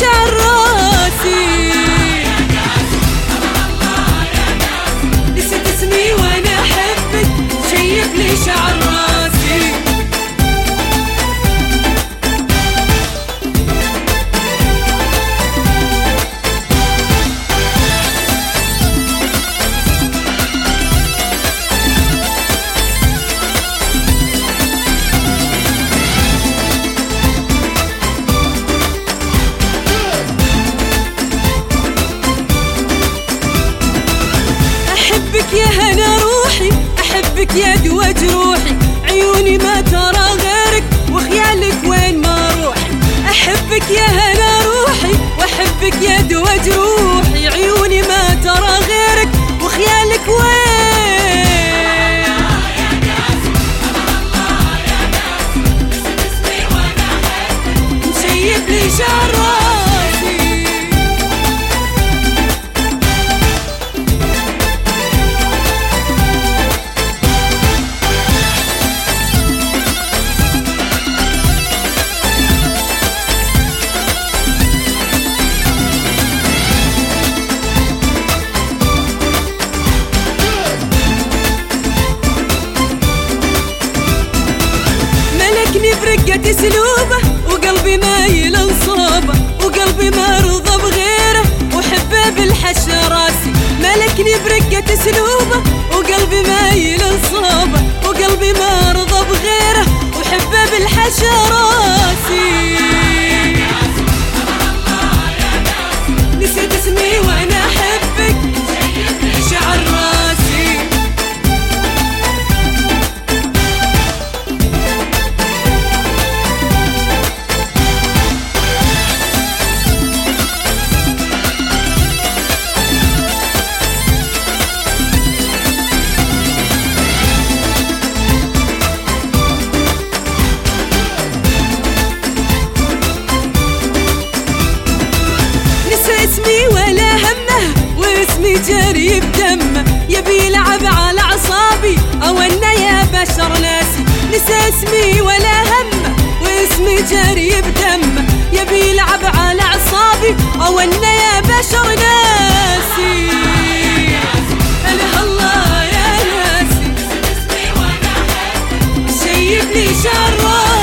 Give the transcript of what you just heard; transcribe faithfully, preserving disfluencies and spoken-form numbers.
شعر راسي. نسيت اسمي وانا احبك شيب لي شعر راسي. يا هنا روحي أحبك يا دوا جروحي، عيوني ما ترى غيرك وخيالك وين ما روحي. أحبك يا هنا روحي وأحبك يا دوا جروحي، عيوني ما ترى غيرك وخيالك وين. مشيب لي شعر راسي. برقة سلوبه وقلبي مايل انصابه، وقلبي ما رضى بغيره وحبه بالحش راسي. ملكني برقة سلوبه وقلبي مايل انصابه، وقلبي ما رضى بغيره وحبه بالحش راسي. نسيت اسمي وانا احبك شعر راسي. واسمي جاري بدمه يبي يلعب على اعصابي او انه يا بشر ناسي. نسى اسمي ولا همه واسمي جاري بدمه يبي يلعب على اعصابي او انه يا بشر ناسي. اله الله يا ناسي شيب لي شعر